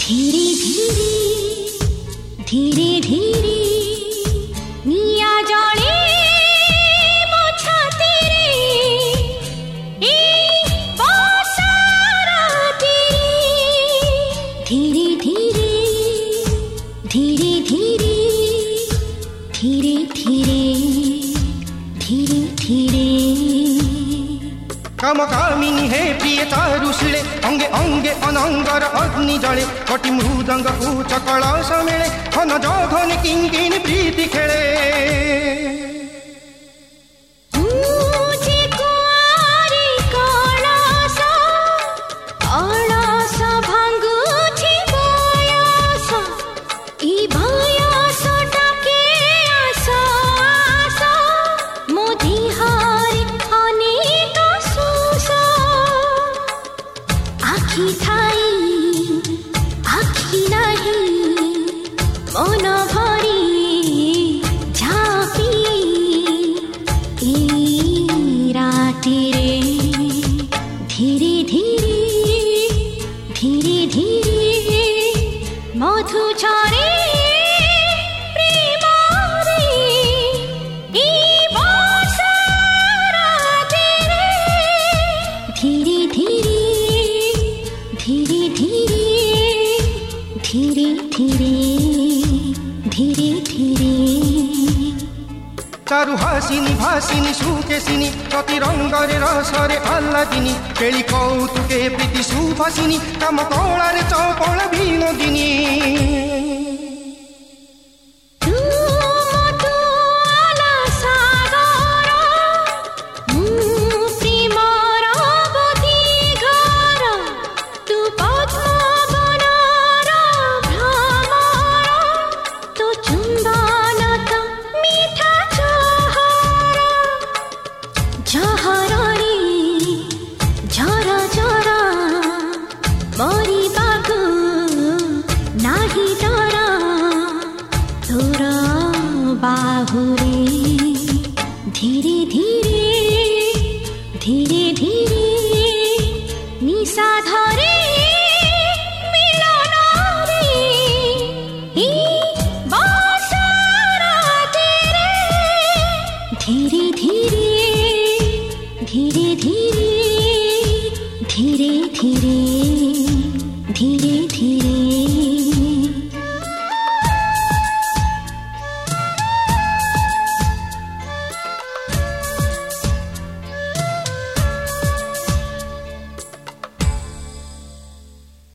धीरे धीरे धीरे धीरे निया जले मो छातीरे ए बसार धीरे धीरे धीरे धीरे धीरे धीरे धीरे धीरे कामकामिनी हे प्रिय चारुशिले अंगे अंगे अनंगर अग्नि जले कटी मृदंग उच्च कलश मेले घन जघन किंकिनी प्रीति खेले चारु हासिनी भासिनी सुकेसिनी प्रति रंगरे रसरे आह्लादिनी केली कौतुके प्रीति सुभासिनी काम कलारे चपल विनोदिनी धीरे धीरे धीरे धीरे निशा धरे मिलन रे ई बसार तेरे धीरे धीरे धीरे धीरे धीरे धीरे धीरे धीरे